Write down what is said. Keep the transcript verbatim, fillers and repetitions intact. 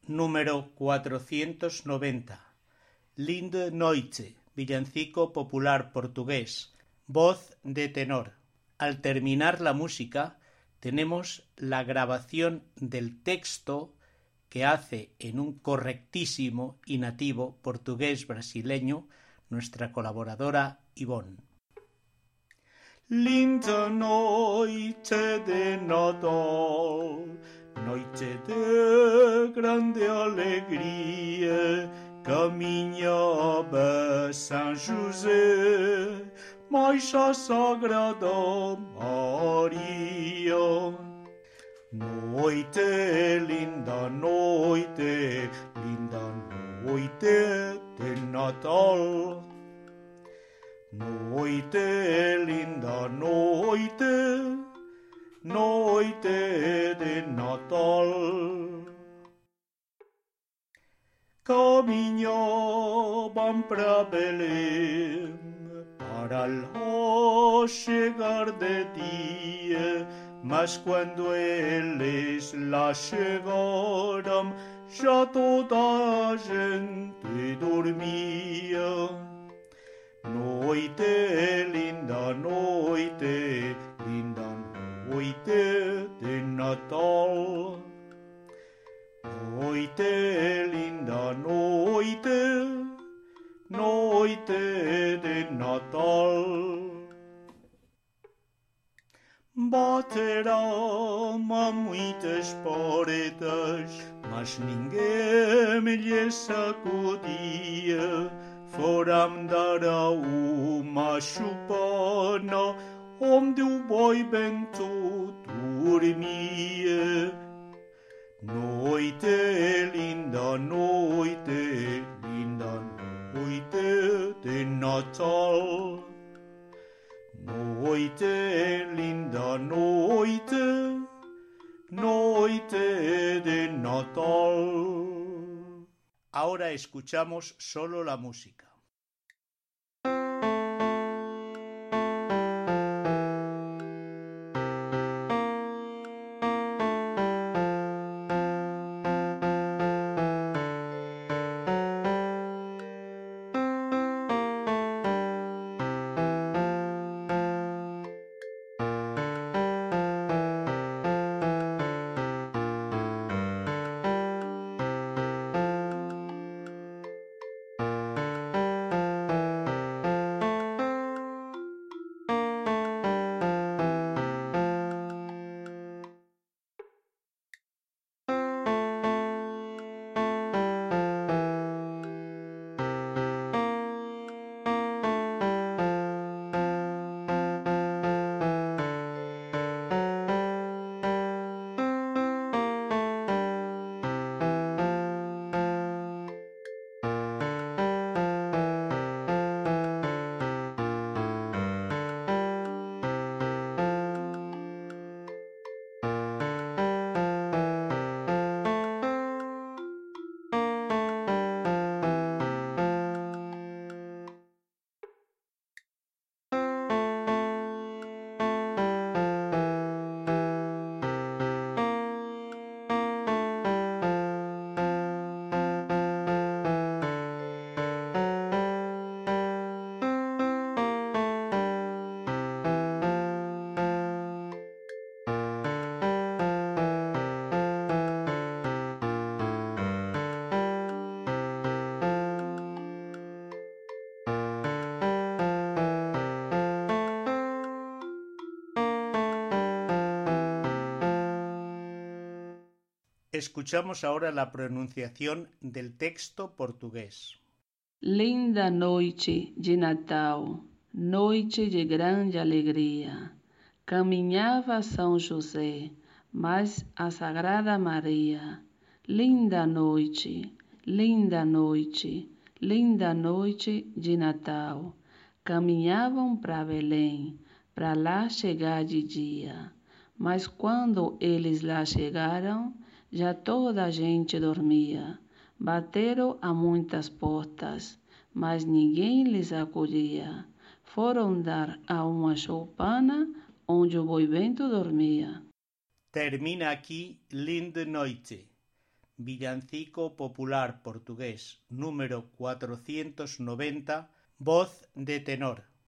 Número cuatrocientos noventa. Linde Noite, villancico popular portugués, voz de tenor. Al terminar la música, tenemos la grabación del texto que hace en un correctísimo y nativo portugués brasileño nuestra colaboradora Ivonne. Linda noite de Natal, noite de grande alegria, caminhava São José, mais a Sagrada Maria. Noite, linda noite, linda noite de Natal. Noite, linda noite, noite de Natal. Caminhavam para Belém, para lá chegar de dia, mas quando eles lá chegaram, já toda a gente dormia. Noite, linda noite, linda noite de Natal. Noite, linda noite, noite de Natal. Baterão a muitas portas, mas ninguém me lhe sacudia. Foram dar a uma chupana onde o boi bento dormia. Noite, linda noite, linda noite de Natal. Noite, linda noite, noite de Natal. Ahora escuchamos solo la música. Escuchamos ahora la pronunciación del texto portugués. Linda noite de Natal, noite de grande alegria. Caminhava São José, mas a Sagrada Maria. Linda noite, linda noite, linda noite de Natal. Caminhavam para Belém, para lá chegar de dia. Mas quando eles lá chegaram, já toda a gente dormia. Bateram a muitas portas, mas ninguém lhes acolhia. Foram dar a uma choupana onde o boi bento dormia. Termina aquí Linde Noite, Villancico popular portugués número cuatrocientos noventa, voz de tenor.